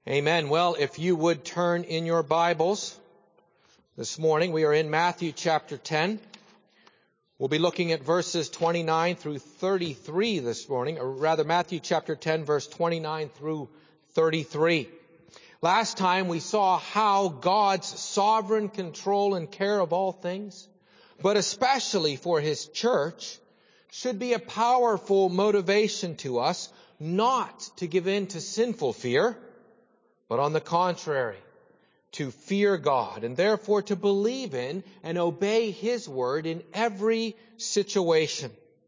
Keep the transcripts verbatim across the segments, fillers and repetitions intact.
Amen. Well, if you would turn in your Bibles this morning, we are in Matthew chapter ten. We'll be looking at verses twenty-nine through thirty-three this morning, or rather Matthew chapter ten, verse twenty-nine through thirty-three. Last time we saw how God's sovereign control and care of all things, but especially for His church, should be a powerful motivation to us not to give in to sinful fear, but on the contrary, to fear God and therefore to believe in and obey His word in every situation.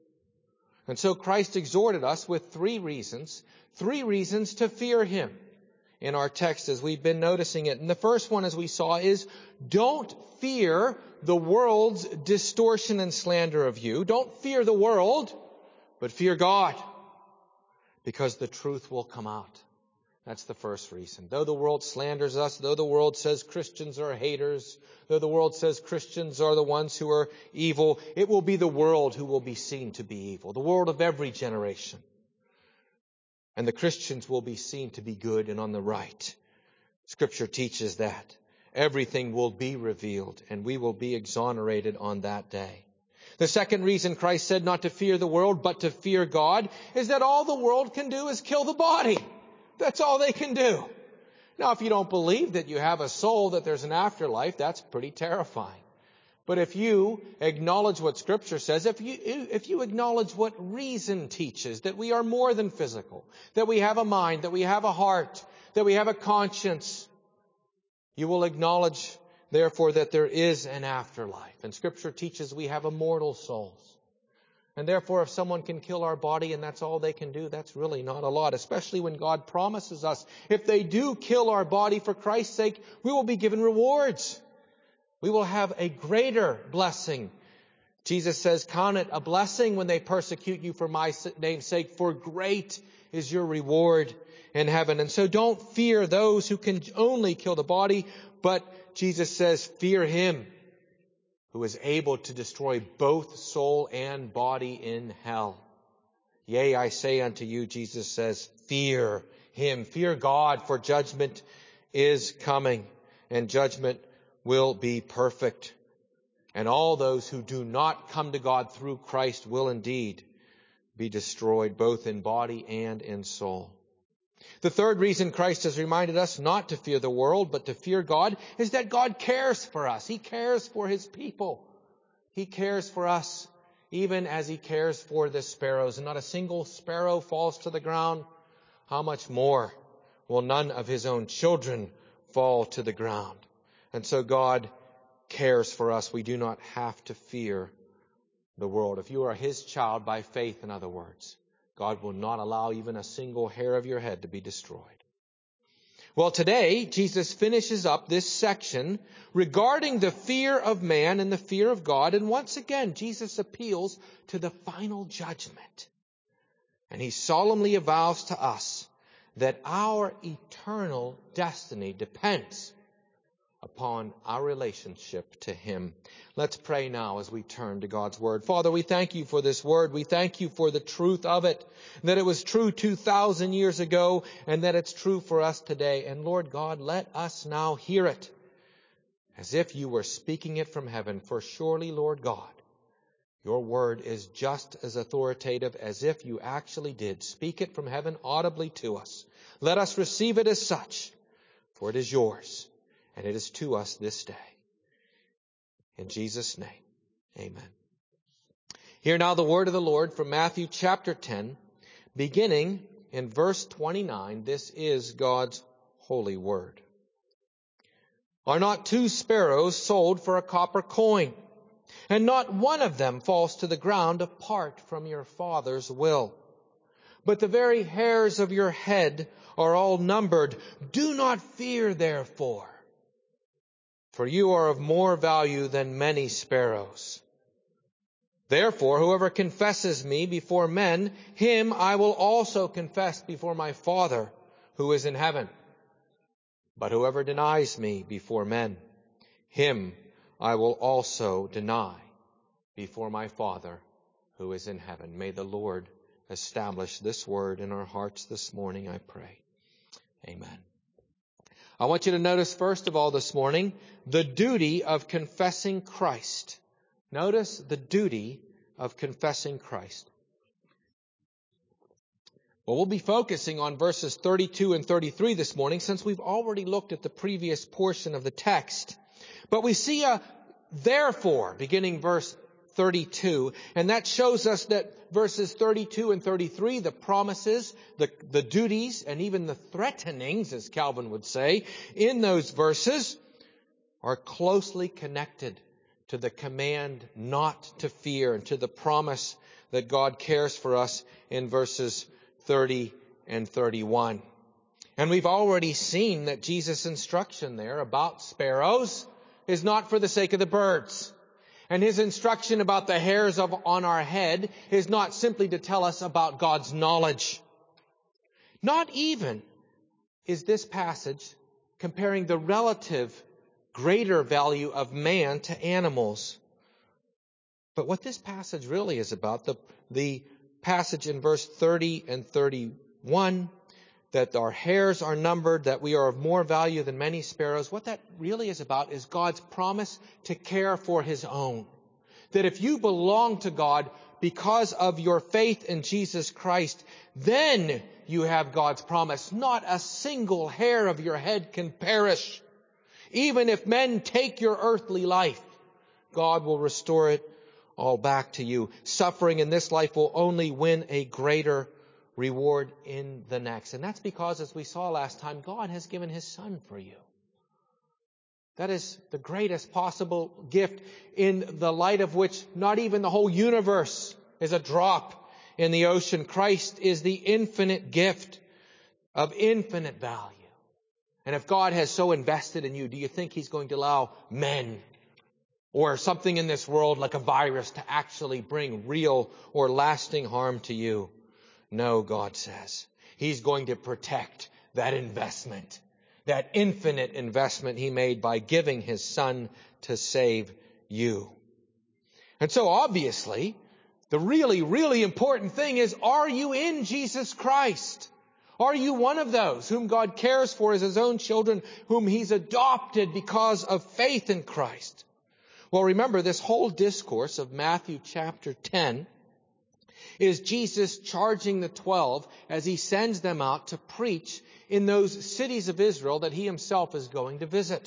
And so Christ exhorted us with three reasons, three reasons to fear Him in our text as we've been noticing it. And the first one, as we saw, is don't fear the world's distortion and slander of you. Don't fear the world, but fear God, because the truth will come out. That's the first reason. Though the world slanders us, though the world says Christians are haters, though the world says Christians are the ones who are evil, it will be the world who will be seen to be evil, the world of every generation. And the Christians will be seen to be good and on the right. Scripture teaches that. Everything will be revealed, and we will be exonerated on that day. The second reason Christ said not to fear the world, but to fear God, is that all the world can do is kill the body. That's all they can do. Now, if you don't believe that you have a soul, that there's an afterlife, that's pretty terrifying. But if you acknowledge what Scripture says, if you, if you acknowledge what reason teaches, that we are more than physical, that we have a mind, that we have a heart, that we have a conscience, you will acknowledge, therefore, that there is an afterlife. And Scripture teaches we have immortal souls. And therefore, if someone can kill our body and that's all they can do, that's really not a lot, especially when God promises us, if they do kill our body for Christ's sake, we will be given rewards. We will have a greater blessing. Jesus says, count it a blessing when they persecute you for my name's sake, for great is your reward in heaven. And so don't fear those who can only kill the body, but Jesus says, fear Him who is able to destroy both soul and body in hell. Yea, I say unto you, Jesus says, fear Him. Fear God, for judgment is coming, and judgment will be perfect. And all those who do not come to God through Christ will indeed be destroyed, both in body and in soul. The third reason Christ has reminded us not to fear the world, but to fear God, is that God cares for us. He cares for His people. He cares for us, even as He cares for the sparrows. And not a single sparrow falls to the ground. How much more will none of His own children fall to the ground? And so God cares for us. We do not have to fear the world. If you are His child by faith, in other words, God will not allow even a single hair of your head to be destroyed. Well, today, Jesus finishes up this section regarding the fear of man and the fear of God. And once again, Jesus appeals to the final judgment. And He solemnly avows to us that our eternal destiny depends upon our relationship to Him. Let's pray now as we turn to God's Word. Father, we thank You for this Word. We thank You for the truth of it, that it was true two thousand years ago, and that it's true for us today. And Lord God, let us now hear it as if You were speaking it from heaven. For surely, Lord God, Your Word is just as authoritative as if You actually did speak it from heaven audibly to us. Let us receive it as such, for it is Yours. And it is to us this day. In Jesus' name, amen. Hear now the word of the Lord from Matthew chapter ten, beginning in verse twenty-nine. This is God's holy word. Are not two sparrows sold for a copper coin? And not one of them falls to the ground apart from your Father's will. But the very hairs of your head are all numbered. Do not fear, therefore. For you are of more value than many sparrows. Therefore, whoever confesses me before men, him I will also confess before my Father who is in heaven. But whoever denies me before men, him I will also deny before my Father who is in heaven. May the Lord establish this word in our hearts this morning, I pray. Amen. I want you to notice, first of all, this morning, the duty of confessing Christ. Notice the duty of confessing Christ. Well, we'll be focusing on verses thirty-two and thirty-three this morning, since we've already looked at the previous portion of the text. But we see a therefore, beginning verse thirty-two, and that shows us that verses thirty-two and thirty-three, the promises, the, the duties, and even the threatenings, as Calvin would say, in those verses are closely connected to the command not to fear and to the promise that God cares for us in verses thirty and thirty-one. And we've already seen that Jesus' instruction there about sparrows is not for the sake of the birds. And his instruction about the hairs of, on our head is not simply to tell us about God's knowledge. Not even is this passage comparing the relative greater value of man to animals. But what this passage really is about, the, the passage in verse thirty and thirty-one, that our hairs are numbered, that we are of more value than many sparrows, what that really is about is God's promise to care for his own. That if you belong to God because of your faith in Jesus Christ, then you have God's promise. Not a single hair of your head can perish. Even if men take your earthly life, God will restore it all back to you. Suffering in this life will only win a greater reward in the next. And that's because, as we saw last time, God has given his Son for you. That is the greatest possible gift, in the light of which not even the whole universe is a drop in the ocean. Christ is the infinite gift of infinite value. And if God has so invested in you, do you think he's going to allow men or something in this world like a virus to actually bring real or lasting harm to you? No, God says. He's going to protect that investment, that infinite investment he made by giving his Son to save you. And so obviously, the really, really important thing is, are you in Jesus Christ? Are you one of those whom God cares for as his own children, whom he's adopted because of faith in Christ? Well, remember, this whole discourse of Matthew chapter ten is Jesus charging the twelve as he sends them out to preach in those cities of Israel that he himself is going to visit.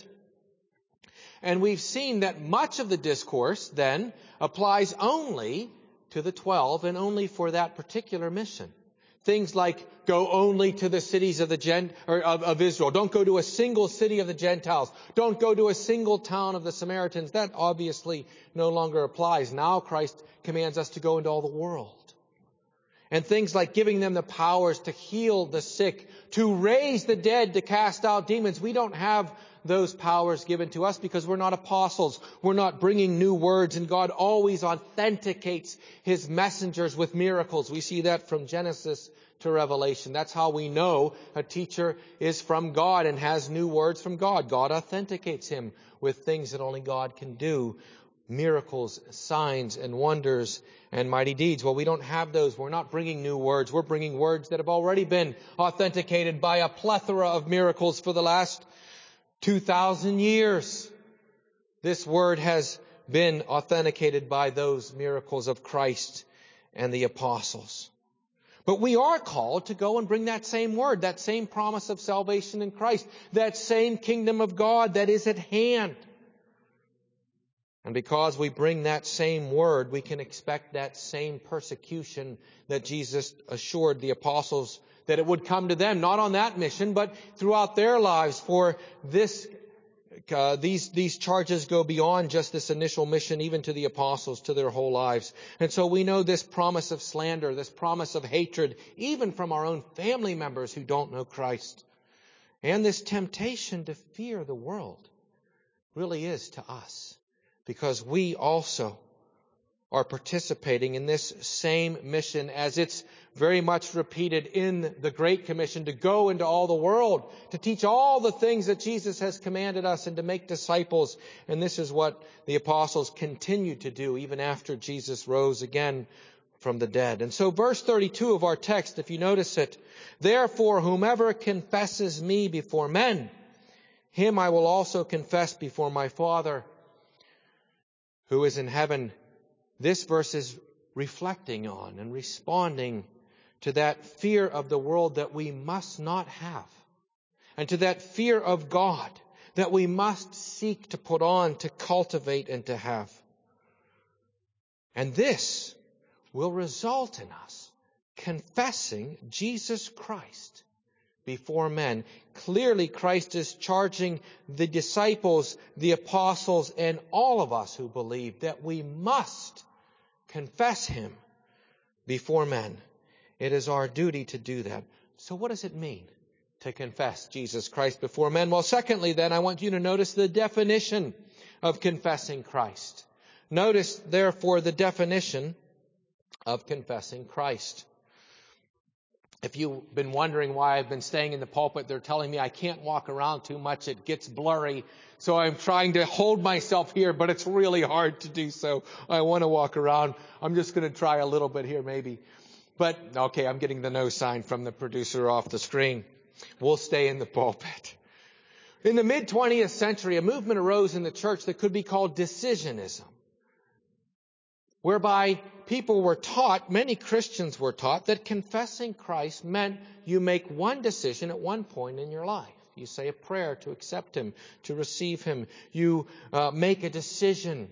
And we've seen that much of the discourse then applies only to the twelve and only for that particular mission. Things like, go only to the cities of the Gent or of, of Israel. Don't go to a single city of the Gentiles. Don't go to a single town of the Samaritans. That obviously no longer applies. Now Christ commands us to go into all the world. And things like giving them the powers to heal the sick, to raise the dead, to cast out demons. We don't have those powers given to us because we're not apostles. We're not bringing new words, and God always authenticates his messengers with miracles. We see that from Genesis to Revelation. That's how we know a teacher is from God and has new words from God. God authenticates him with things that only God can do. Miracles, signs, and wonders, and mighty deeds. Well, we don't have those. We're not bringing new words. We're bringing words that have already been authenticated by a plethora of miracles for the last two thousand years. This word has been authenticated by those miracles of Christ and the apostles. But we are called to go and bring that same word, that same promise of salvation in Christ, that same kingdom of God that is at hand. And because we bring that same word, we can expect that same persecution that Jesus assured the apostles that it would come to them, not on that mission, but throughout their lives. For this, uh, these these charges go beyond just this initial mission, even to the apostles, to their whole lives. And so we know this promise of slander, this promise of hatred, even from our own family members who don't know Christ. And this temptation to fear the world really is to us, because we also are participating in this same mission, as it's very much repeated in the Great Commission, to go into all the world, to teach all the things that Jesus has commanded us, and to make disciples. And this is what the apostles continued to do even after Jesus rose again from the dead. And so verse thirty-two of our text, if you notice it, therefore whomever confesses me before men, him I will also confess before my Father who is in heaven. This verse is reflecting on and responding to that fear of the world that we must not have, and to that fear of God that we must seek to put on, to cultivate, and to have. And this will result in us confessing Jesus Christ before men. Clearly, Christ is charging the disciples, the apostles, and all of us who believe that we must confess him before men. It is our duty to do that. So what does it mean to confess Jesus Christ before men? Well, secondly, then, I want you to notice the definition of confessing Christ. Notice, therefore, the definition of confessing Christ. If you've been wondering why I've been staying in the pulpit, they're telling me I can't walk around too much. It gets blurry. So I'm trying to hold myself here, but it's really hard to do so. I want to walk around. I'm just going to try a little bit here maybe. But, okay, I'm getting the no sign from the producer off the screen. We'll stay in the pulpit. In the mid-twentieth century, a movement arose in the church that could be called decisionism, whereby people were taught, many Christians were taught, that confessing Christ meant you make one decision at one point in your life. You say a prayer to accept him, to receive him. You uh, make a decision.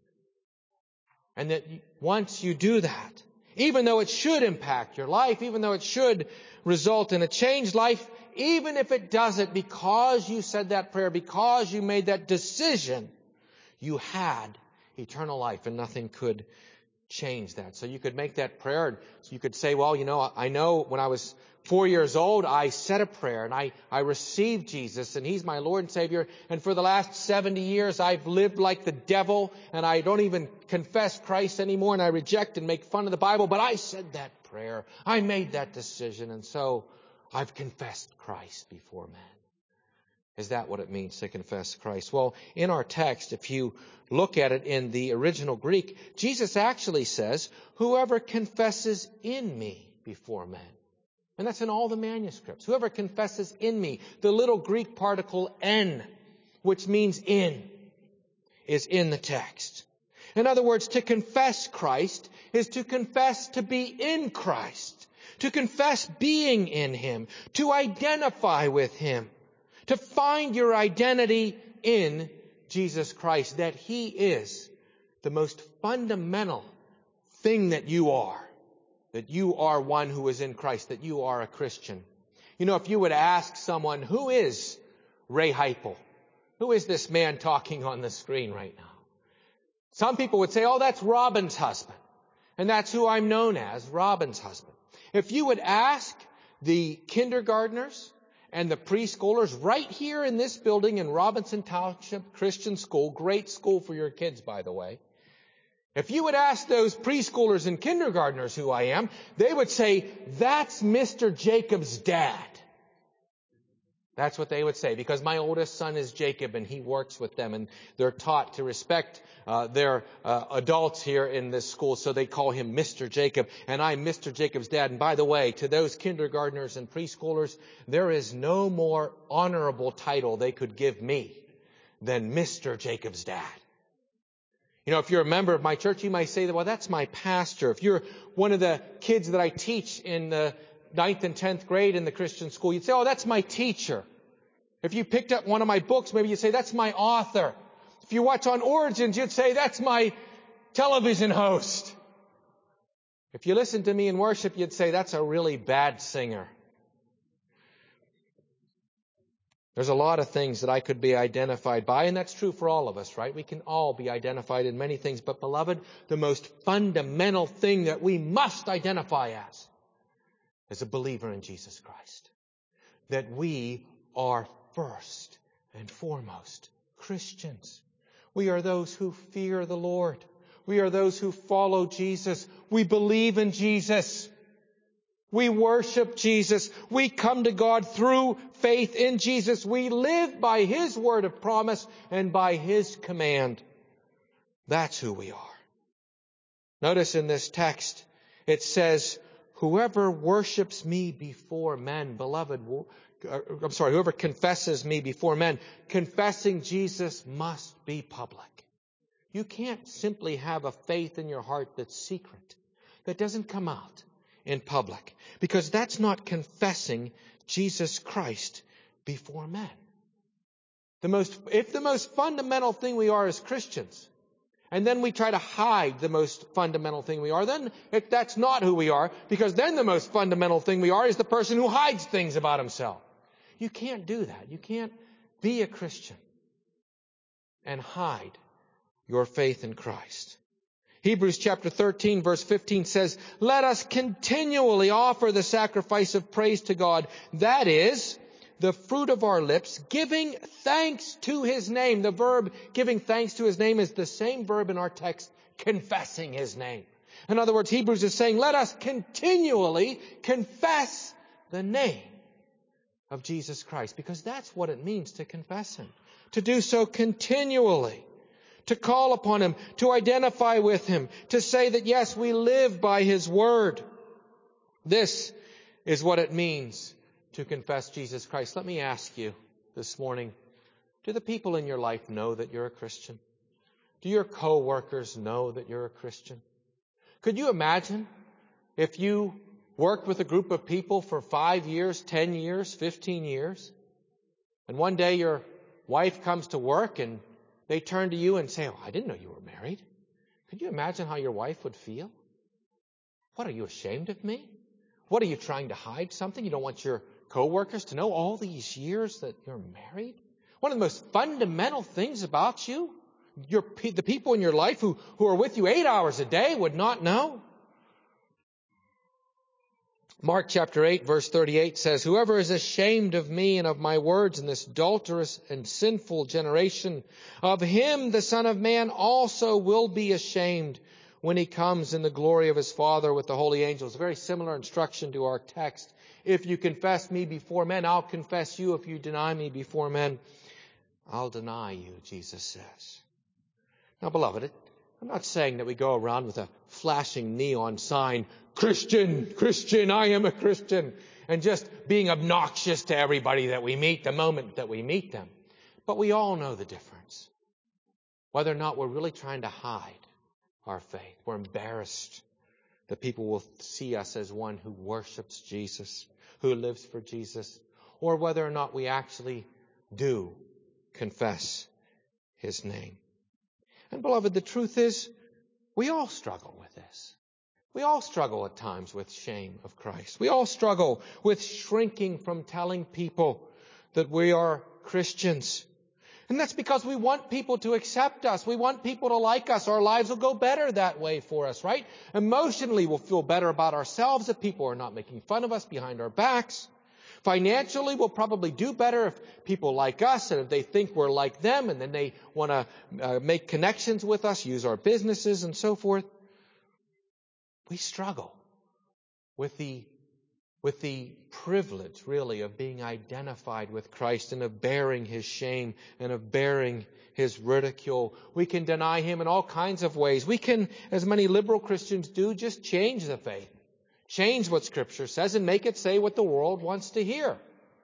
And that once you do that, even though it should impact your life, even though it should result in a changed life, even if it doesn't, because you said that prayer, because you made that decision, you had eternal life, and nothing could change that. So you could make that prayer. So you could say, well, you know, I know when I was four years old, I said a prayer and I, I received Jesus and he's my Lord and Savior. And for the last seventy years, I've lived like the devil and I don't even confess Christ anymore and I reject and make fun of the Bible. But I said that prayer. I made that decision. And so I've confessed Christ before men. Is that what it means to confess Christ? Well, in our text, if you look at it in the original Greek, Jesus actually says, whoever confesses in me before men. And that's in all the manuscripts. Whoever confesses in me, the little Greek particle en, which means in, is in the text. In other words, to confess Christ is to confess to be in Christ, to confess being in him, to identify with him. To find your identity in Jesus Christ, that he is the most fundamental thing that you are, that you are one who is in Christ, that you are a Christian. You know, if you would ask someone, who is Ray Heipel? Who is this man talking on the screen right now? Some people would say, oh, that's Robin's husband. And that's who I'm known as, Robin's husband. If you would ask the kindergartners and the preschoolers right here in this building in Robinson Township Christian School, great school for your kids, by the way. If you would ask those preschoolers and kindergartners who I am, they would say, that's Mister Jacob's dad. That's what they would say, because my oldest son is Jacob and he works with them and they're taught to respect uh, their uh, adults here in this school, so they call him Mister Jacob and I'm Mister Jacob's dad. And by the way, to those kindergartners and preschoolers, there is no more honorable title they could give me than Mister Jacob's dad. You know, if you're a member of my church, you might say, well, that's my pastor. If you're one of the kids that I teach in the ninth and tenth grade in the Christian school, you'd say, oh, that's my teacher. If you picked up one of my books, maybe you'd say, that's my author. If you watch on Origins, you'd say, that's my television host. If you listen to me in worship, you'd say, that's a really bad singer. There's a lot of things that I could be identified by, and that's true for all of us, right? We can all be identified in many things, but beloved, the most fundamental thing that we must identify as is a believer in Jesus Christ. That we are first and foremost Christians. We are those who fear the Lord. We are those who follow Jesus. We believe in Jesus. We worship Jesus. We come to God through faith in Jesus. We live by his word of promise and by his command. That's who we are. Notice in this text, it says, whoever worships me before men. Beloved, I'm sorry, whoever confesses me before men, confessing Jesus must be public. You can't simply have a faith in your heart that's secret, that doesn't come out in public, because that's not confessing Jesus Christ before men. The most, if the most fundamental thing we are as Christians, and then we try to hide the most fundamental thing we are, then if that's not who we are, because then the most fundamental thing we are is the person who hides things about himself. You can't do that. You can't be a Christian and hide your faith in Christ. Hebrews chapter thirteen verse fifteen says, "Let us continually offer the sacrifice of praise to God, that is, the fruit of our lips, giving thanks to His name." The verb giving thanks to His name is the same verb in our text, confessing His name. In other words, Hebrews is saying, let us continually confess the name of Jesus Christ, because that's what it means to confess Him. To do so continually. To call upon Him, to identify with Him, to say that yes, we live by His Word. This is what it means to confess Jesus Christ. Let me ask you this morning, do the people in your life know that you're a Christian? Do your co-workers know that you're a Christian? Could you imagine if you worked with a group of people for five years, ten years, fifteen years, and one day your wife comes to work and they turn to you and say, "Oh, I didn't know you were married." Could you imagine how your wife would feel? What, are you ashamed of me? What, are you trying to hide something? You don't want your co-workers to know all these years that you're married? One of the most fundamental things about you, your, the people in your life who, who are with you eight hours a day would not know. Mark chapter eight verse thirty-eight says, "Whoever is ashamed of me and of my words in this adulterous and sinful generation, of him the Son of Man also will be ashamed when He comes in the glory of His Father with the holy angels." A very similar instruction to our text. If you confess me before men, I'll confess you. If you deny me before men, I'll deny you, Jesus says. Now, beloved, I'm not saying that we go around with a flashing neon sign, "Christian, Christian, I am a Christian," and just being obnoxious to everybody that we meet the moment that we meet them. But we all know the difference. Whether or not we're really trying to hide our faith. We're embarrassed that people will see us as one who worships Jesus, who lives for Jesus, or whether or not we actually do confess His name. And beloved, the truth is, we all struggle with this. We all struggle at times with shame of Christ. We all struggle with shrinking from telling people that we are Christians. And that's because we want people to accept us. We want people to like us. Our lives will go better that way for us, right? Emotionally, we'll feel better about ourselves if people are not making fun of us behind our backs. Financially, we'll probably do better if people like us and if they think we're like them, and then they want to uh, make connections with us, use our businesses and so forth. We struggle with the with the privilege, really, of being identified with Christ and of bearing His shame and of bearing His ridicule. We can deny Him in all kinds of ways. We can, as many liberal Christians do, just change the faith. Change what Scripture says and make it say what the world wants to hear.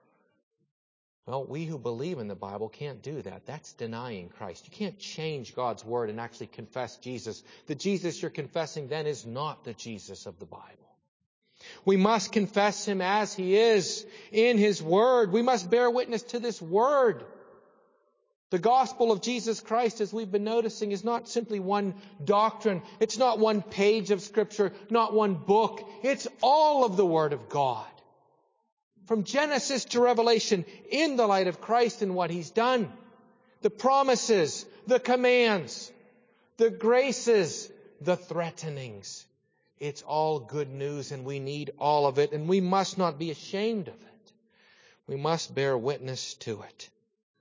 Well, we who believe in the Bible can't do that. That's denying Christ. You can't change God's Word and actually confess Jesus. The Jesus you're confessing then is not the Jesus of the Bible. We must confess Him as He is in His Word. We must bear witness to this Word. The gospel of Jesus Christ, as we've been noticing, is not simply one doctrine. It's not one page of Scripture, not one book. It's all of the Word of God. From Genesis to Revelation, in the light of Christ and what He's done. The promises, the commands, the graces, the threatenings. It's all good news, and we need all of it, and we must not be ashamed of it. We must bear witness to it.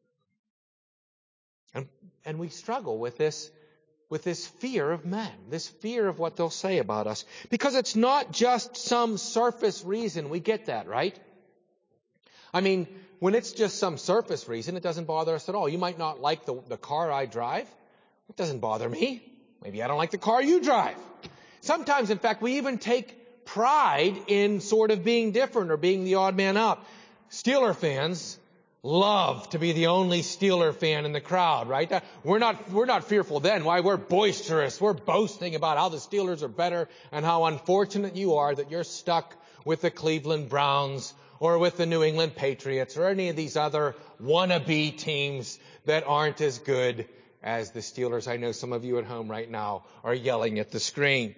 And, and we struggle with this, with this fear of men, this fear of what they'll say about us. Because it's not just some surface reason. We get that, right? I mean, when it's just some surface reason, it doesn't bother us at all. You might not like the, the car I drive. It doesn't bother me. Maybe I don't like the car you drive. Sometimes, in fact, we even take pride in sort of being different or being the odd man out. Steeler fans love to be the only Steeler fan in the crowd, right? We're not, we're not fearful then. Why? We're boisterous. We're boasting about how the Steelers are better and how unfortunate you are that you're stuck with the Cleveland Browns or with the New England Patriots or any of these other wannabe teams that aren't as good as the Steelers. I know some of you at home right now are yelling at the screen.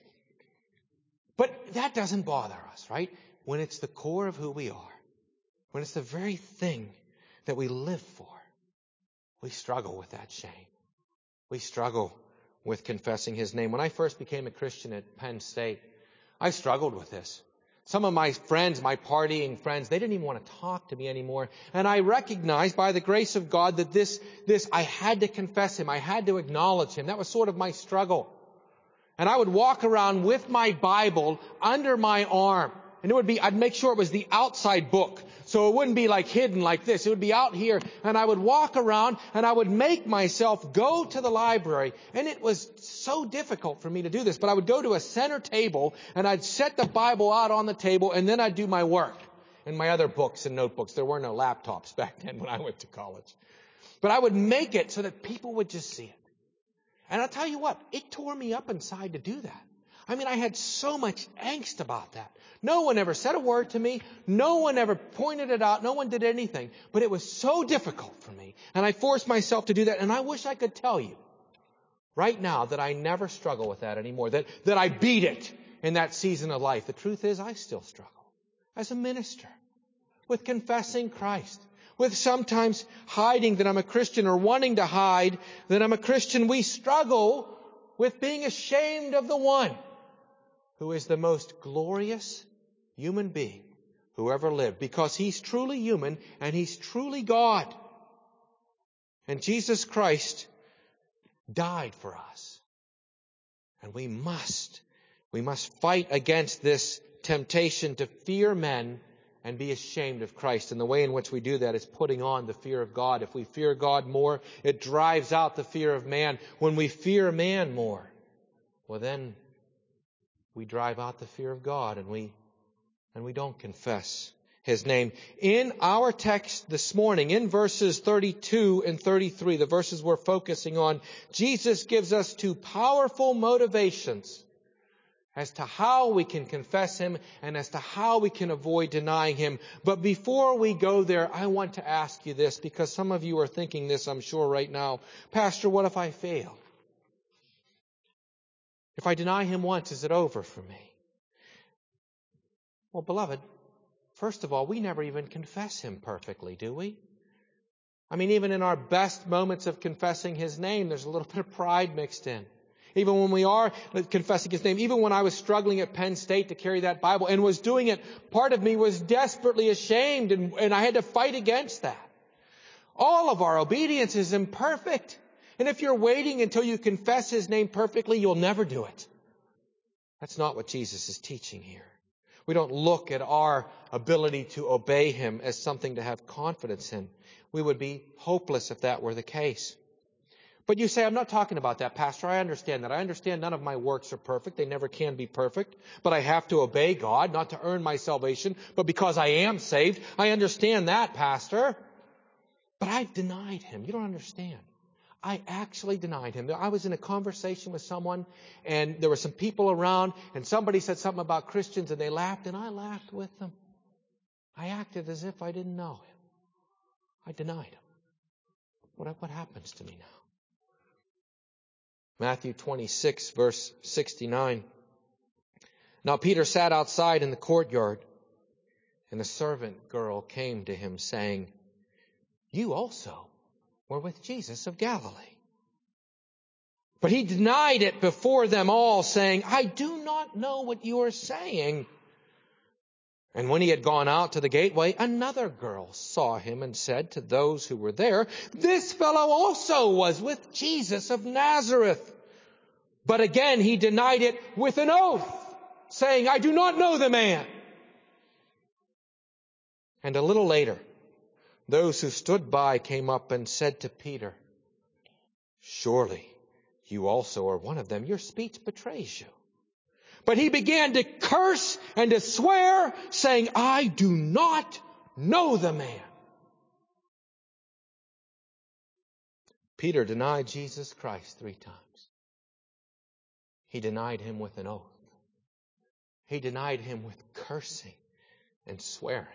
But that doesn't bother us, right? When it's the core of who we are, when it's the very thing that we live for, we struggle with that shame. We struggle with confessing His name. When I first became a Christian at Penn State, I struggled with this. Some of my friends, my partying friends, they didn't even want to talk to me anymore. And I recognized by the grace of God that this, this, I had to confess Him. I had to acknowledge Him. That was sort of my struggle. And I would walk around with my Bible under my arm. And it would be, I'd make sure it was the outside book. So it wouldn't be like hidden like this. It would be out here. And I would walk around and I would make myself go to the library. And it was so difficult for me to do this. But I would go to a center table and I'd set the Bible out on the table and then I'd do my work and my other books and notebooks. There were no laptops back then when I went to college. But I would make it so that people would just see it. And I'll tell you what, it tore me up inside to do that. I mean, I had so much angst about that. No one ever said a word to me. No one ever pointed it out. No one did anything. But it was so difficult for me. And I forced myself to do that. And I wish I could tell you right now that I never struggle with that anymore. That, that I beat it in that season of life. The truth is, I still struggle as a minister with confessing Christ. With sometimes hiding that I'm a Christian or wanting to hide that I'm a Christian. We struggle with being ashamed of the one who is the most glorious human being who ever lived, because He's truly human and He's truly God. And Jesus Christ died for us. And we must, we must fight against this temptation to fear men and be ashamed of Christ. And the way in which we do that is putting on the fear of God. If we fear God more, it drives out the fear of man. When we fear man more, well then we drive out the fear of God and we and we don't confess His name. In our text this morning, in verses thirty-two and thirty-three, the verses we're focusing on, Jesus gives us two powerful motivations as to how we can confess Him and as to how we can avoid denying Him. But before we go there, I want to ask you this, because some of you are thinking this, I'm sure, right now. Pastor, what if I fail? If I deny Him once, is it over for me? Well, beloved, first of all, we never even confess Him perfectly, do we? I mean, even in our best moments of confessing His name, there's a little bit of pride mixed in. Even when we are confessing His name, even when I was struggling at Penn State to carry that Bible and was doing it, part of me was desperately ashamed, and, and I had to fight against that. All of our obedience is imperfect. And if you're waiting until you confess His name perfectly, you'll never do it. That's not what Jesus is teaching here. We don't look at our ability to obey Him as something to have confidence in. We would be hopeless if that were the case. But you say, I'm not talking about that, Pastor. I understand that. I understand none of my works are perfect. They never can be perfect. But I have to obey God, not to earn my salvation, but because I am saved. I understand that, Pastor. But I've denied Him. You don't understand. I actually denied Him. I was in a conversation with someone, and there were some people around, and somebody said something about Christians, and they laughed, and I laughed with them. I acted as if I didn't know Him. I denied Him. What, what happens to me now? Matthew twenty-six, verse sixty-nine. Now Peter sat outside in the courtyard, and a servant girl came to him, saying, You also were with Jesus of Galilee. But he denied it before them all, saying, I do not know what you are saying. And when he had gone out to the gateway, another girl saw him and said to those who were there, This fellow also was with Jesus of Nazareth. But again he denied it with an oath, saying, I do not know the man. And a little later, those who stood by came up and said to Peter, Surely you also are one of them. Your speech betrays you. But he began to curse and to swear, saying, I do not know the man. Peter denied Jesus Christ three times. He denied him with an oath. He denied him with cursing and swearing.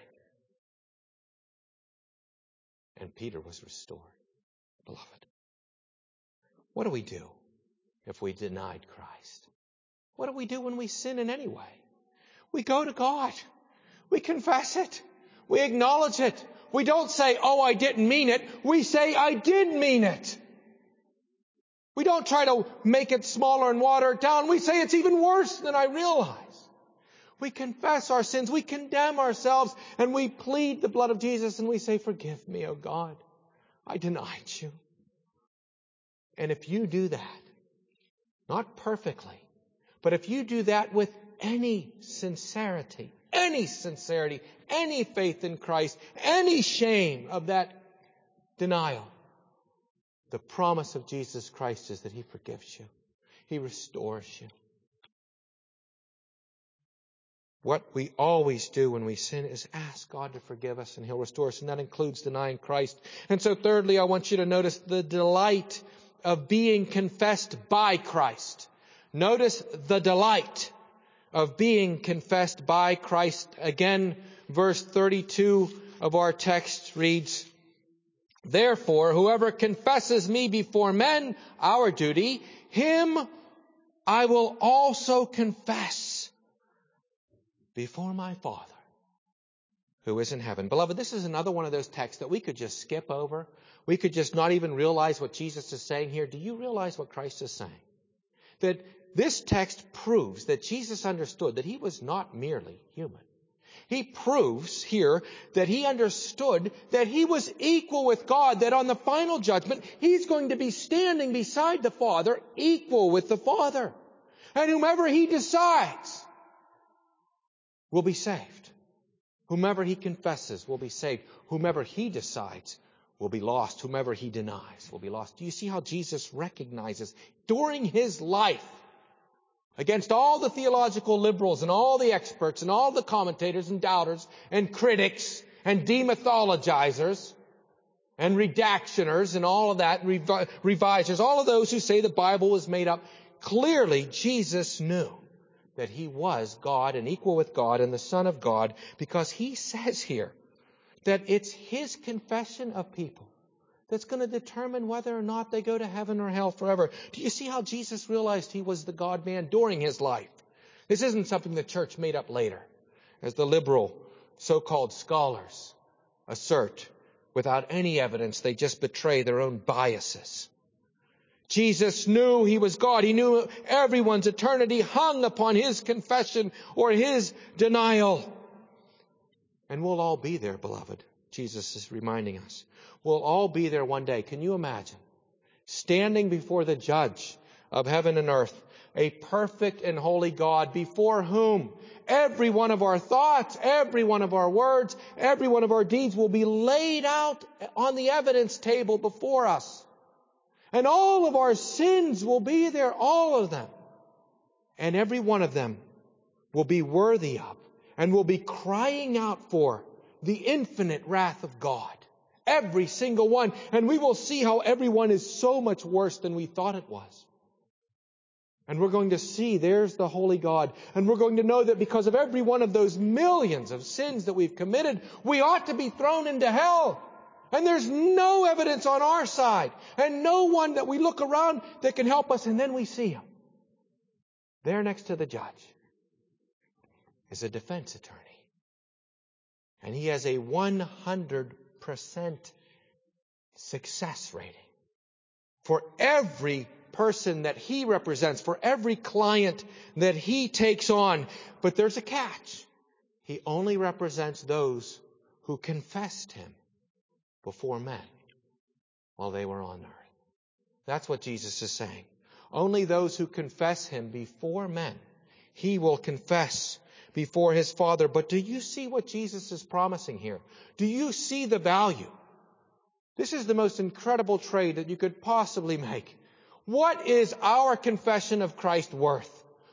And Peter was restored. Beloved, what do we do if we denied Christ? What do we do when we sin in any way? We go to God. We confess it. We acknowledge it. We don't say, oh, I didn't mean it. We say, I did mean it. We don't try to make it smaller and water it down. We say it's even worse than I realize. We confess our sins. We condemn ourselves and we plead the blood of Jesus and we say, forgive me, oh God. I denied you. And if you do that, not perfectly, but if you do that with any sincerity, any sincerity, any faith in Christ, any shame of that denial, the promise of Jesus Christ is that He forgives you. He restores you. What we always do when we sin is ask God to forgive us and He'll restore us. And that includes denying Christ. And so thirdly, I want you to notice the delight of being confessed by Christ. Notice the delight of being confessed by Christ. Again, verse thirty-two of our text reads, therefore, whoever confesses me before men, our duty, him I will also confess before my Father who is in heaven. Beloved, this is another one of those texts that we could just skip over. We could just not even realize what Jesus is saying here. Do you realize what Christ is saying? That this text proves that Jesus understood that He was not merely human. He proves here that He understood that He was equal with God, that on the final judgment, He's going to be standing beside the Father, equal with the Father. And whomever He decides will be saved. Whomever He confesses will be saved. Whomever He decides will be lost. Whomever He denies will be lost. Do you see how Jesus recognizes during His life, against all the theological liberals and all the experts and all the commentators and doubters and critics and demythologizers and redactioners and all of that, revi- revisers, all of those who say the Bible was made up, clearly Jesus knew that He was God and equal with God and the Son of God, because He says here that it's His confession of people that's going to determine whether or not they go to heaven or hell forever. Do you see how Jesus realized He was the God-man during His life? This isn't something the church made up later, as the liberal so-called scholars assert. Without any evidence, they just betray their own biases. Jesus knew He was God. He knew everyone's eternity hung upon His confession or His denial. And we'll all be there, beloved. Jesus is reminding us. We'll all be there one day. Can you imagine? Standing before the judge of heaven and earth, a perfect and holy God, before whom every one of our thoughts, every one of our words, every one of our deeds will be laid out on the evidence table before us. And all of our sins will be there, all of them. And every one of them will be worthy of and will be crying out for the infinite wrath of God. Every single one. And we will see how every one is so much worse than we thought it was. And we're going to see there's the holy God. And we're going to know that because of every one of those millions of sins that we've committed, we ought to be thrown into hell. And there's no evidence on our side. And no one that we look around that can help us. And then we see Him. There next to the judge is a defense attorney. And he has a one hundred percent success rating for every person that he represents, for every client that he takes on. But there's a catch. He only represents those who confessed Him before men while they were on earth. That's what Jesus is saying. Only those who confess Him before men, He will confess before His Father. But do you see what Jesus is promising here? Do you see the value? This is the most incredible trade that you could possibly make. What is our confession of Christ worth?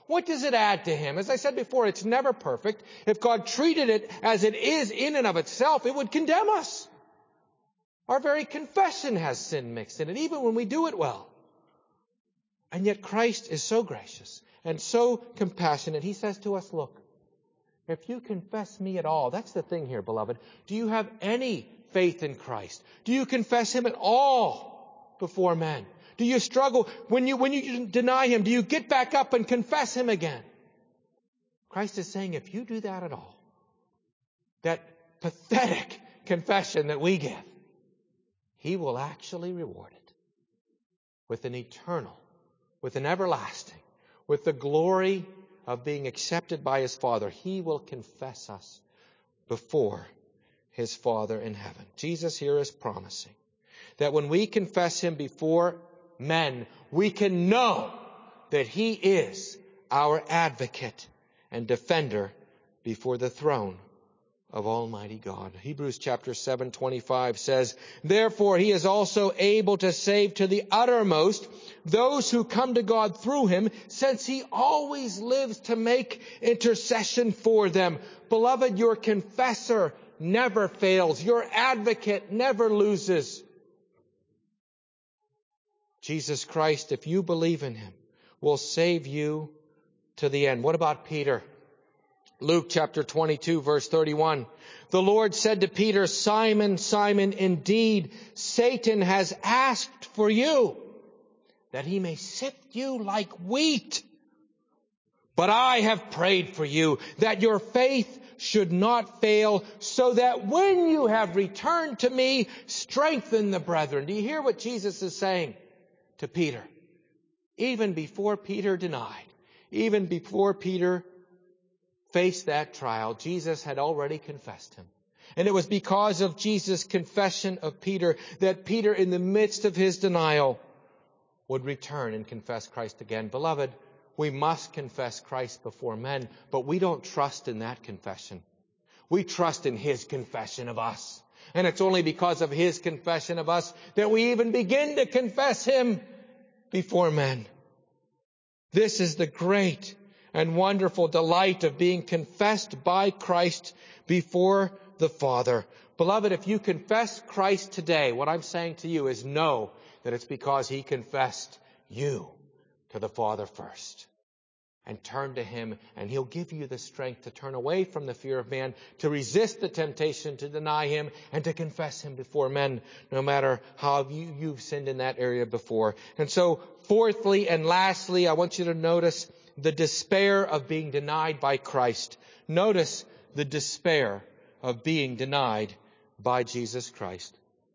What does it add to him? As I said before, it's never perfect. If God treated it as it is in and of itself, it would condemn us. Our very confession has sin mixed in it, even when we do it well. And yet Christ is so gracious and so compassionate. He says to us, look, if you confess me at all, that's the thing here, beloved. Do you have any faith in Christ? Do you confess him at all before men? Do you struggle when you, when you deny him? Do you get back up and confess him again? Christ is saying, if you do that at all, that pathetic confession that we give, he will actually reward it with an eternal, with an everlasting, with the glory of being accepted by his Father. He will confess us before his Father in heaven. Jesus here is promising that when we confess him before men, we can know that he is our advocate and defender before the throne of Almighty God. Hebrews chapter seven twenty-five says, therefore he is also able to save to the uttermost those who come to God through him, since he always lives to make intercession for them. Beloved, your confessor never fails. Your advocate never loses. Jesus Christ, if you believe in him, will save you to the end. What about Peter? Luke chapter twenty-two, verse thirty-one. The Lord said to Peter, Simon, Simon, indeed, Satan has asked for you, that he may sift you like wheat. But I have prayed for you, that your faith should not fail, so that when you have returned to me, strengthen the brethren. Do you hear what Jesus is saying to Peter? Even before Peter denied, even before Peter faced that trial, Jesus had already confessed him. And it was because of Jesus' confession of Peter that Peter, in the midst of his denial, would return and confess Christ again. Beloved, we must confess Christ before men, but we don't trust in that confession. We trust in his confession of us. And it's only because of his confession of us that we even begin to confess him before men. This is the great and wonderful delight of being confessed by Christ before the Father. Beloved, if you confess Christ today, what I'm saying to you is know that it's because he confessed you to the Father first. And turn to him, and he'll give you the strength to turn away from the fear of man, to resist the temptation to deny him, and to confess him before men, no matter how you, you've sinned in that area before. And so, fourthly and lastly, I want you to notice the despair of being denied by Christ. Notice the despair of being denied by Jesus Christ.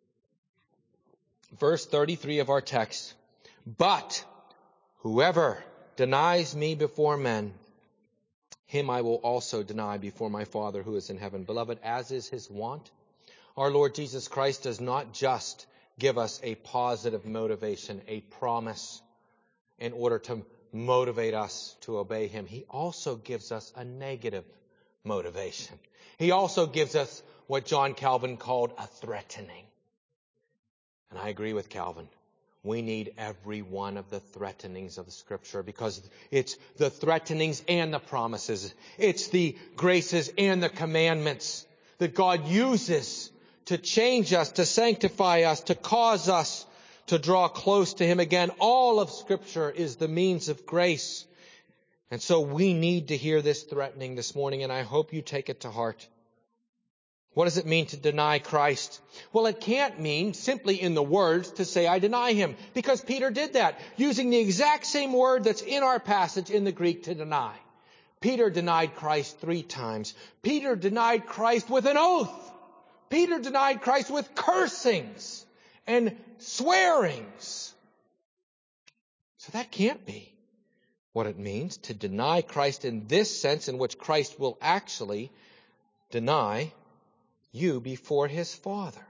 Verse thirty-three of our text. But whoever denies me before men, him I will also deny before my Father who is in heaven. Beloved, as is his wont, our Lord Jesus Christ does not just give us a positive motivation, a promise in order to motivate us to obey him. He also gives us a negative motivation. He also gives us what John Calvin called a threatening. And I agree with Calvin. We need every one of the threatenings of the Scripture, because it's the threatenings and the promises. It's the graces and the commandments that God uses to change us, to sanctify us, to cause us to draw close to him again. All of Scripture is the means of grace. And so we need to hear this threatening this morning, and I hope you take it to heart. What does it mean to deny Christ? Well, it can't mean simply in the words to say, I deny him, because Peter did that, using the exact same word that's in our passage in the Greek, to deny. Peter denied Christ three times. Peter denied Christ with an oath. Peter denied Christ with cursings and swearings. So that can't be what it means to deny Christ in this sense, in which Christ will actually deny you before his Father.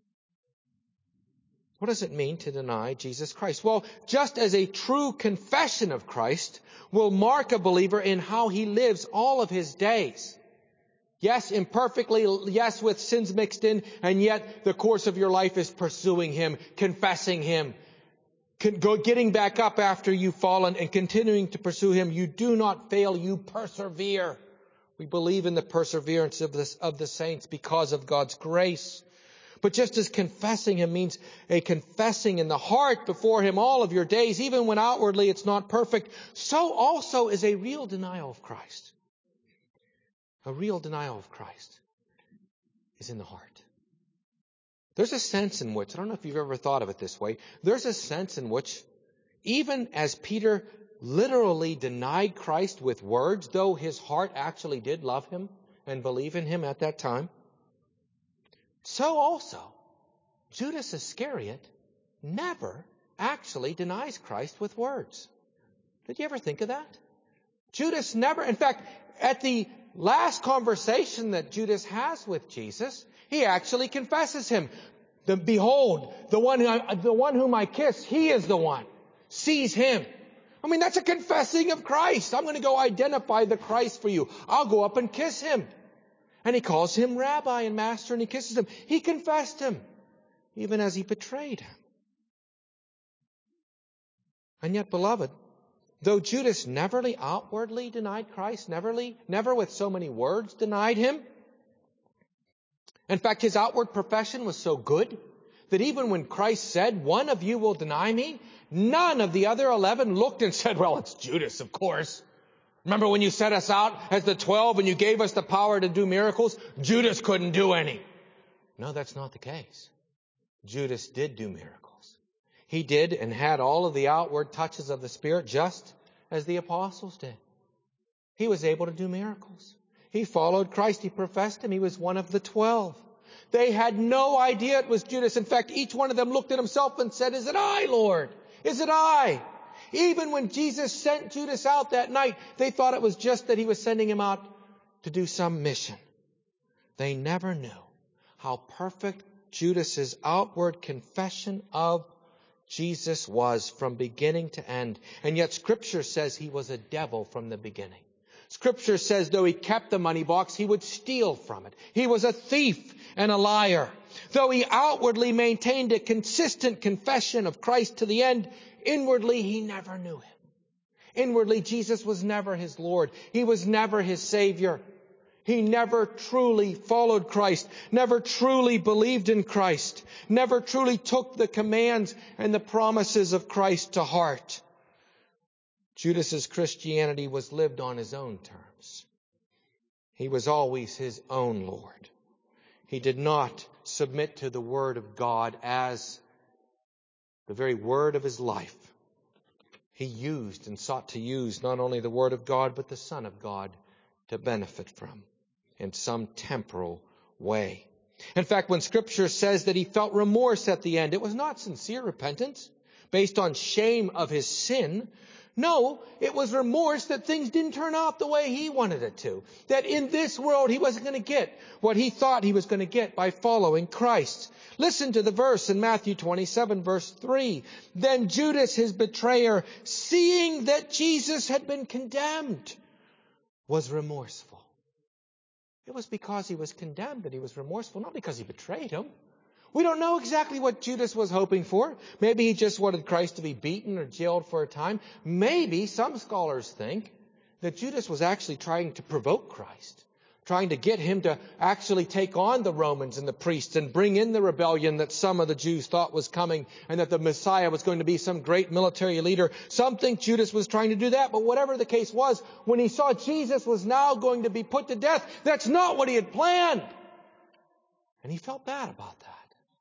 What does it mean to deny Jesus Christ? Well, just as a true confession of Christ will mark a believer in how he lives all of his days. Yes, imperfectly, yes, with sins mixed in, and yet the course of your life is pursuing him, confessing him, go, getting back up after you've fallen and continuing to pursue him. You do not fail, you persevere. We believe in the perseverance of, this, of the saints because of God's grace. But just as confessing him means a confessing in the heart before him all of your days, even when outwardly it's not perfect, so also is a real denial of Christ. A real denial of Christ is in the heart. There's a sense in which, I don't know if you've ever thought of it this way, there's a sense in which even as Peter literally denied Christ with words, though his heart actually did love him and believe in him at that time, so also Judas Iscariot never actually denies Christ with words. Did you ever think of that? Judas never, in fact, at the last conversation that Judas has with Jesus, he actually confesses him. The, Behold, the one, who I, the one whom I kiss, he is the one. Seize him. I mean, that's a confessing of Christ. I'm going to go identify the Christ for you. I'll go up and kiss him. And he calls him Rabbi and Master, and he kisses him. He confessed him, even as he betrayed him. And yet, beloved, though Judas never outwardly denied Christ, never, never with so many words denied him, in fact, his outward profession was so good that even when Christ said, one of you will deny me, none of the other eleven looked and said, well, it's Judas, of course. Remember when you set us out as the twelve and you gave us the power to do miracles? Judas couldn't do any. No, that's not the case. Judas did do miracles. He did and had all of the outward touches of the Spirit just as the apostles did. He was able to do miracles. He followed Christ. He professed him. He was one of the twelve. They had no idea it was Judas. In fact, each one of them looked at himself and said, is it I, Lord? Is it I? Even when Jesus sent Judas out that night, they thought it was just that he was sending him out to do some mission. They never knew how perfect Judas's outward confession of Jesus was from beginning to end. And yet Scripture says he was a devil from the beginning. Scripture says though he kept the money box, he would steal from it. He was a thief and a liar. Though he outwardly maintained a consistent confession of Christ to the end, inwardly he never knew him. Inwardly Jesus was never his Lord. He was never his Savior. He never truly followed Christ, never truly believed in Christ, never truly took the commands and the promises of Christ to heart. Judas's Christianity was lived on his own terms. He was always his own Lord. He did not submit to the Word of God as the very word of his life. He used and sought to use not only the Word of God, but the Son of God to benefit from in some temporal way. In fact, when Scripture says that he felt remorse at the end, it was not sincere repentance based on shame of his sin. No, it was remorse that things didn't turn out the way he wanted it to. That in this world he wasn't going to get what he thought he was going to get by following Christ. Listen to the verse in Matthew twenty-seven, verse three. Then Judas, his betrayer, seeing that Jesus had been condemned, was remorseful. It was because he was condemned that he was remorseful, not because he betrayed him. We don't know exactly what Judas was hoping for. Maybe he just wanted Christ to be beaten or jailed for a time. Maybe some scholars think that Judas was actually trying to provoke Christ, trying to get him to actually take on the Romans and the priests and bring in the rebellion that some of the Jews thought was coming, and that the Messiah was going to be some great military leader. Some think Judas was trying to do that, but whatever the case was, when he saw Jesus was now going to be put to death, that's not what he had planned. And he felt bad about that.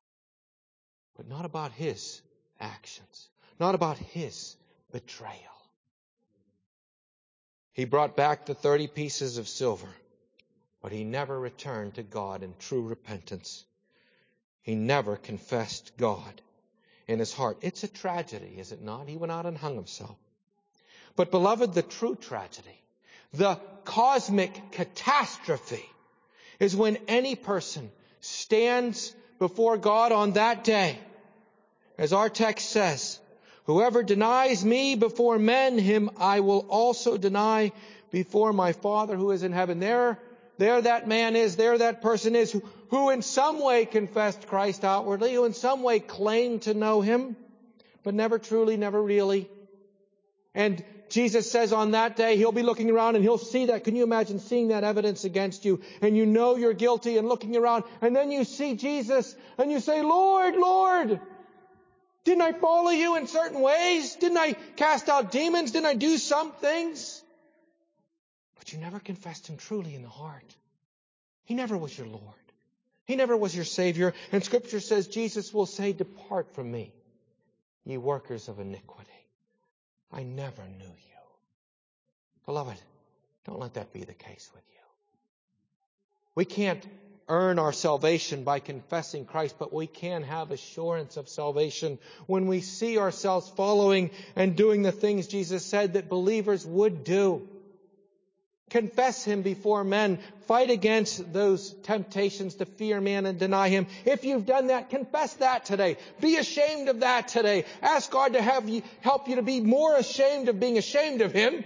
But not about his actions, not about his betrayal. He brought back the thirty pieces of silver, but he never returned to God in true repentance. He never confessed God in his heart. It's a tragedy, is it not? He went out and hung himself. But beloved, the true tragedy, the cosmic catastrophe, is when any person stands before God on that day. As our text says, whoever denies me before men, him I will also deny before my Father who is in heaven. There, there that man is, there that person is, who, who in some way confessed Christ outwardly, who in some way claimed to know him, but never truly, never really. And Jesus says on that day, He'll be looking around and He'll see that. Can you imagine seeing that evidence against you? And you know you're guilty and looking around. And then you see Jesus and you say, Lord, Lord, didn't I follow you in certain ways? Didn't I cast out demons? Didn't I do some things? But you never confessed Him truly in the heart. He never was your Lord. He never was your Savior. And Scripture says Jesus will say, depart from me, ye workers of iniquity. I never knew you. Beloved, don't let that be the case with you. We can't earn our salvation by confessing Christ, but we can have assurance of salvation when we see ourselves following and doing the things Jesus said that believers would do. Confess Him before men. Fight against those temptations to fear man and deny Him. If you've done that, confess that today. Be ashamed of that today. Ask God to have you, help you to be more ashamed of being ashamed of Him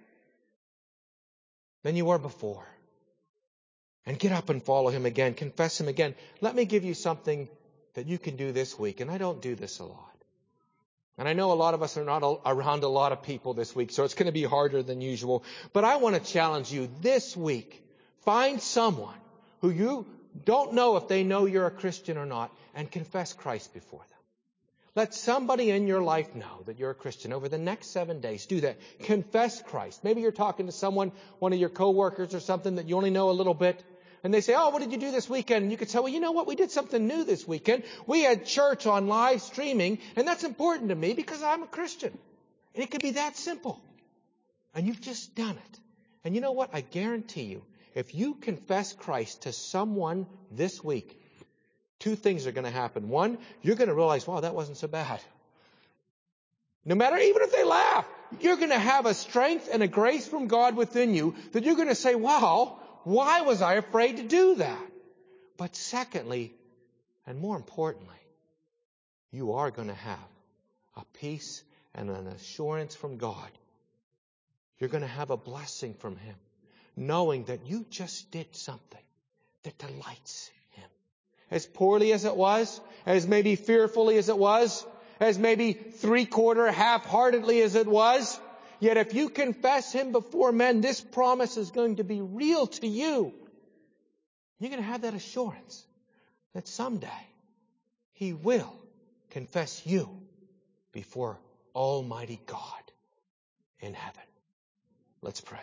than you were before. And get up and follow Him again. Confess Him again. Let me give you something that you can do this week. And I don't do this a lot. And I know a lot of us are not around a lot of people this week, so it's going to be harder than usual. But I want to challenge you this week. Find someone who you don't know if they know you're a Christian or not, and confess Christ before them. Let somebody in your life know that you're a Christian. Over the next seven days, do that. Confess Christ. Maybe you're talking to someone, one of your coworkers or something that you only know a little bit. And they say, oh, what did you do this weekend? And you could say, well, you know what? We did something new this weekend. We had church on live streaming, and that's important to me because I'm a Christian. And it could be that simple. And you've just done it. And you know what? I guarantee you, if you confess Christ to someone this week, two things are going to happen. One, you're going to realize, wow, that wasn't so bad. No matter, even if they laugh, you're going to have a strength and a grace from God within you that you're going to say, wow, why was I afraid to do that? But secondly, and more importantly, you are going to have a peace and an assurance from God. You're going to have a blessing from Him, knowing that you just did something that delights Him. As poorly as it was, as maybe fearfully as it was, as maybe three-quarter, half-heartedly as it was, yet if you confess Him before men, this promise is going to be real to you. You're going to have that assurance that someday He will confess you before Almighty God in heaven. Let's pray.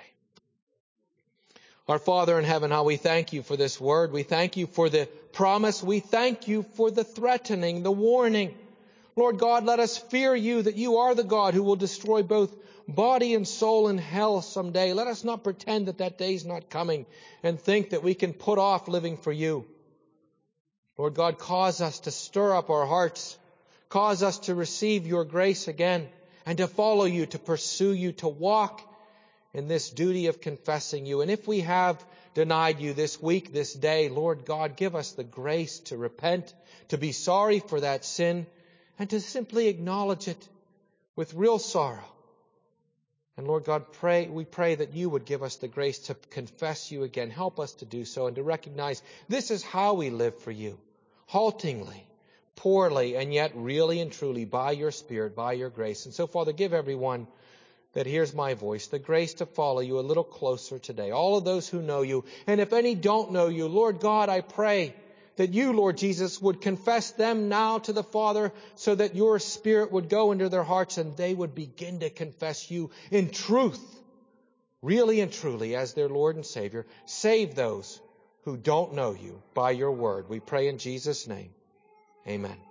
Our Father in heaven, how we thank You for this word. We thank You for the promise. We thank You for the threatening, the warning. Lord God, let us fear You, that You are the God who will destroy both body and soul in hell someday. Let us not pretend that that day's not coming and think that we can put off living for You. Lord God, cause us to stir up our hearts. Cause us to receive Your grace again and to follow You, to pursue You, to walk in this duty of confessing You. And if we have denied You this week, this day, Lord God, give us the grace to repent, to be sorry for that sin, and to simply acknowledge it with real sorrow. And Lord God, pray, we pray that You would give us the grace to confess You again. Help us to do so and to recognize this is how we live for You. Haltingly, poorly, and yet really and truly by Your Spirit, by Your grace. And so, Father, give everyone that hears my voice the grace to follow You a little closer today. All of those who know You. And if any don't know You, Lord God, I pray that You, Lord Jesus, would confess them now to the Father so that Your Spirit would go into their hearts and they would begin to confess You in truth, really and truly as their Lord and Savior. Save those who don't know You by Your word. We pray in Jesus' name. Amen.